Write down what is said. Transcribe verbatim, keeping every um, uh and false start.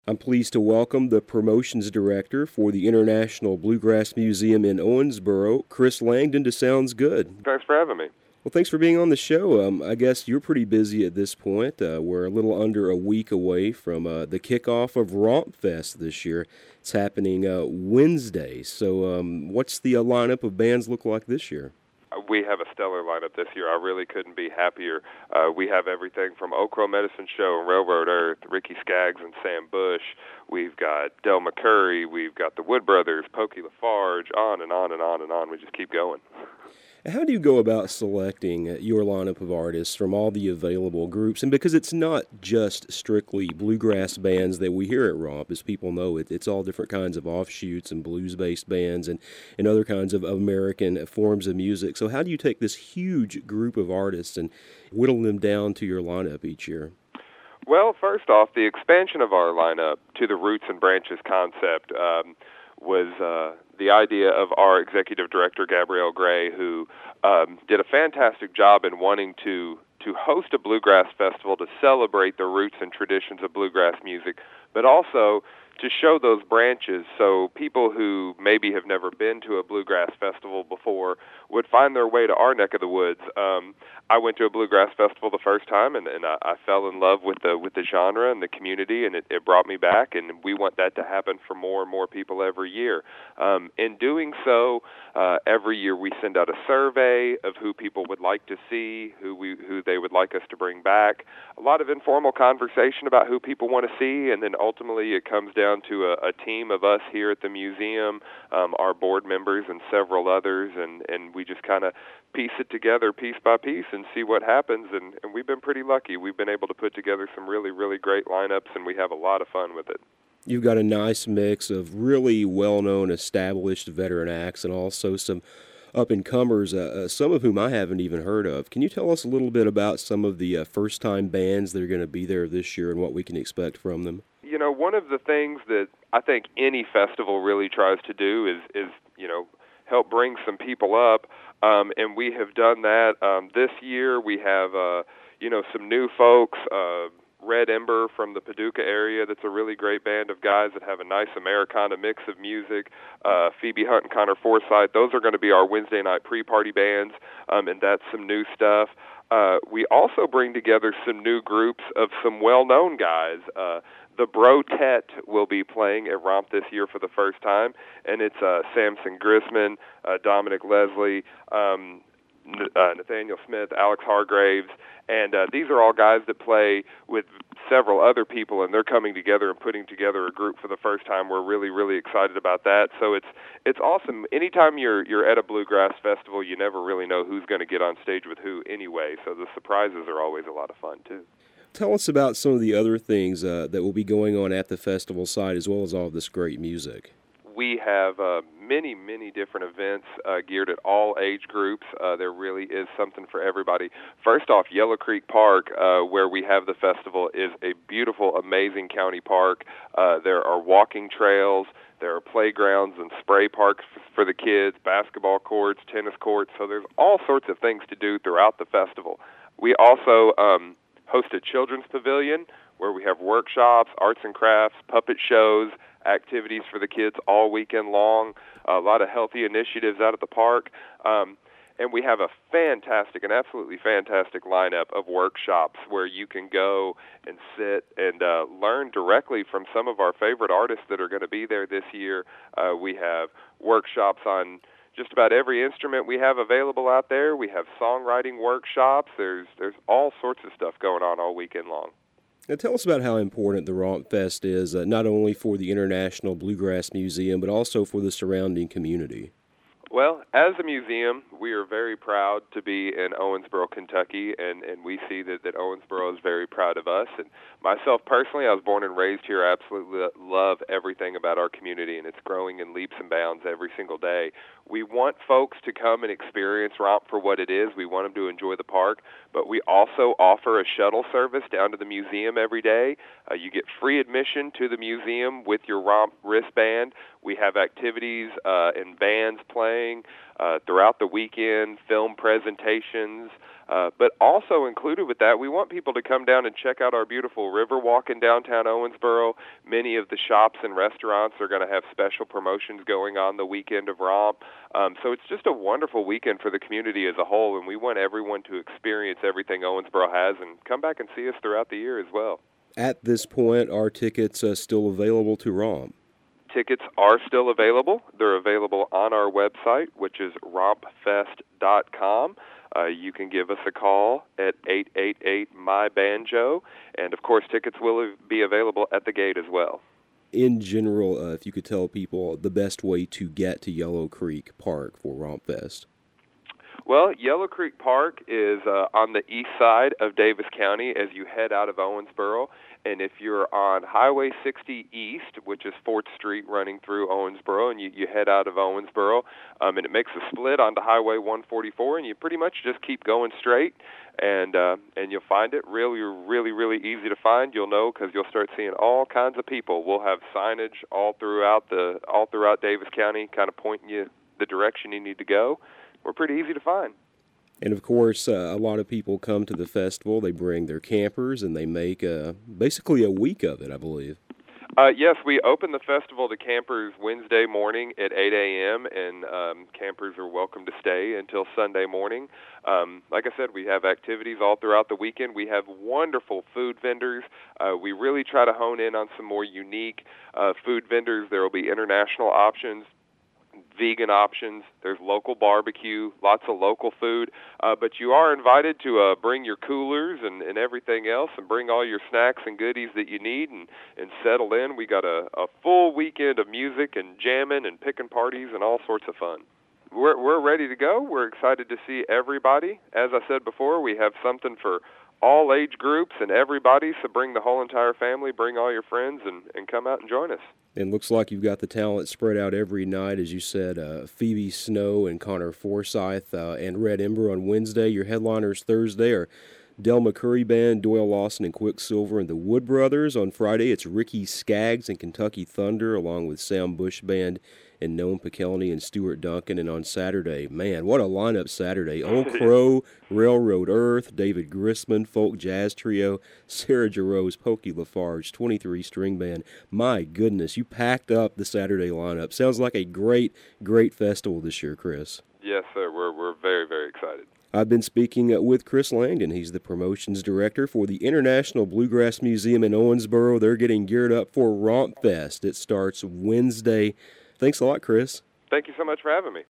I'm pleased to welcome the promotions director for the International Bluegrass Museum in Owensboro, Chris Langdon, to Sounds Good. Thanks for having me. Well, thanks for being on the show. Um, I guess you're pretty busy at this point. Uh, we're a little under a week away from uh, the kickoff of Romp Fest this year. It's happening uh, Wednesday. So, um, what's the uh, lineup of bands look like this year? We have a stellar lineup this year. I really couldn't be happier. Uh, we have everything from Oak Row Medicine Show and Railroad Earth, Ricky Skaggs and Sam Bush. We've got Del McCurry. We've got the Wood Brothers, Pokey LaFarge, on and on and on and on. We just keep going. How do you go about selecting your lineup of artists from all the available groups? And because it's not just strictly bluegrass bands that we hear at Romp, as people know, it, it's all different kinds of offshoots and blues-based bands and, and other kinds of American forms of music. So how do you take this huge group of artists and whittle them down to your lineup each year? Well, first off, the expansion of our lineup to the Roots and Branches concept um, was uh, the idea of our executive director, Gabrielle Gray, who um, did a fantastic job in wanting to to host a bluegrass festival to celebrate the roots and traditions of bluegrass music, but also to show those branches so people who maybe have never been to a bluegrass festival before would find their way to our neck of the woods. Um, I went to a bluegrass festival the first time, and, and I, I fell in love with the with the genre and the community, and it, it brought me back, and we want that to happen for more and more people every year. Um, in doing so, uh, every year we send out a survey of who people would like to see, who we who they would like us to bring back, a lot of informal conversation about who people want to see, and then ultimately it comes down to a, a team of us here at the museum, um, our board members and several others, and, and we just kind of piece it together piece by piece and see what happens, and, and we've been pretty lucky. We've been able to put together some really, really great lineups, and we have a lot of fun with it. You've got a nice mix of really well-known, established veteran acts and also some up-and-comers, uh, uh, some of whom I haven't even heard of. Can you tell us a little bit about some of the uh, first-time bands that are going to be there this year and what we can expect from them? You know, one of the things that I think any festival really tries to do is, is you know, help bring some people up, um, and we have done that. Um, this year we have, uh, you know, some new folks, uh, Red Ember from the Paducah area. That's a really great band of guys that have a nice Americana mix of music. Uh, Phoebe Hunt and Connor Forsythe. Those are going to be our Wednesday night pre-party bands, um, and that's some new stuff. Uh, we also bring together some new groups of some well-known guys. Uh, the Brotet will be playing at Romp this year for the first time, and it's uh, Samson Grisman, uh, Dominic Leslie, um, Uh, Nathaniel Smith, Alex Hargraves, and uh, these are all guys that play with several other people, and they're coming together and putting together a group for the first time. We're really, really excited about that. So it's it's awesome. Anytime you're you're at a bluegrass festival, you never really know who's going to get on stage with who anyway. So the surprises are always a lot of fun too. Tell us about some of the other things uh, that will be going on at the festival site, as well as all of this great music. We have uh, many, many different events uh, geared at all age groups. Uh, there really is something for everybody. First off, Yellow Creek Park, uh, where we have the festival, is a beautiful, amazing county park. Uh, there are walking trails. There are playgrounds and spray parks for the kids, basketball courts, tennis courts. So there's all sorts of things to do throughout the festival. We also um, host a children's pavilion where we have workshops, arts and crafts, puppet shows, activities for the kids all weekend long, a lot of healthy initiatives out at the park. Um, and we have a fantastic, an absolutely fantastic lineup of workshops where you can go and sit and uh, learn directly from some of our favorite artists that are going to be there this year. Uh, we have workshops on just about every instrument we have available out there. We have songwriting workshops. There's there's all sorts of stuff going on all weekend long. Now tell us about how important the Romp Fest is, uh, not only for the International Bluegrass Museum, but also for the surrounding community. Well, as a museum, we are very proud to be in Owensboro, Kentucky, and, and we see that, that Owensboro is very proud of us. And myself personally, I was born and raised here. I absolutely love everything about our community, and it's growing in leaps and bounds every single day. We want folks to come and experience Romp for what it is. We want them to enjoy the park, but we also offer a shuttle service down to the museum every day. Uh, you get free admission to the museum with your Romp wristband. We have activities uh, and bands playing uh, throughout the weekend, film presentations. Uh, but also included with that, we want people to come down and check out our beautiful river walk in downtown Owensboro. Many of the shops and restaurants are going to have special promotions going on the weekend of Romp. Um, so it's just a wonderful weekend for the community as a whole, and we want everyone to experience everything Owensboro has and come back and see us throughout the year as well. At this point, are tickets uh, still available to Romp? Tickets are still available. They're available on our website, which is romp fest dot com. Uh, you can give us a call at eight eight eight, M Y banjo, and of course tickets will be available at the gate as well. In general, uh, if you could tell people the best way to get to Yellow Creek Park for Romp Fest. Well, Yellow Creek Park is uh, on the east side of Davis County as you head out of Owensboro. And if you're on Highway sixty East, which is fourth Street running through Owensboro, and you, you head out of Owensboro, um, and it makes a split onto Highway one forty-four, and you pretty much just keep going straight, and uh, and you'll find it really, really, really easy to find. You'll know because you'll start seeing all kinds of people. We'll have signage all throughout the all throughout Davis County, kind of pointing you the direction you need to go. We're pretty easy to find. And, of course, uh, a lot of people come to the festival. They bring their campers, and they make uh, basically a week of it, I believe. Uh, yes, we open the festival to campers Wednesday morning at eight a.m., and um, campers are welcome to stay until Sunday morning. Um, like I said, we have activities all throughout the weekend. We have wonderful food vendors. Uh, we really try to hone in on some more unique uh, food vendors. There will be international options, vegan options, there's local barbecue, lots of local food, uh, but you are invited to uh, bring your coolers and, and everything else and bring all your snacks and goodies that you need and, and settle in. We got a, a full weekend of music and jamming and picking parties and all sorts of fun. We're, we're ready to go. We're excited to see everybody. As I said before, we have something for all age groups and everybody, so bring the whole entire family, bring all your friends, and, and come out and join us. And looks like you've got the talent spread out every night, as you said, uh, Phoebe Snow and Connor Forsyth uh, and Red Ember on Wednesday. Your headliners Thursday are Del McCurry Band, Doyle Lawson and Quicksilver, and the Wood Brothers. On Friday, it's Ricky Skaggs and Kentucky Thunder, along with Sam Bush Band and Noam Pikelny and Stuart Duncan. And on Saturday, man, what a lineup Saturday. Old Crow, Railroad Earth, David Grisman, Folk Jazz Trio, Sarah Jarosz, Pokey Lafarge, twenty-three String Band. My goodness, you packed up the Saturday lineup. Sounds like a great, great festival this year, Chris. Yes, sir. We're, we're very, very excited. I've been speaking with Chris Langdon. He's the promotions director for the International Bluegrass Museum in Owensboro. They're getting geared up for Romp Fest. It starts Wednesday. Thanks a lot, Chris. Thank you so much for having me.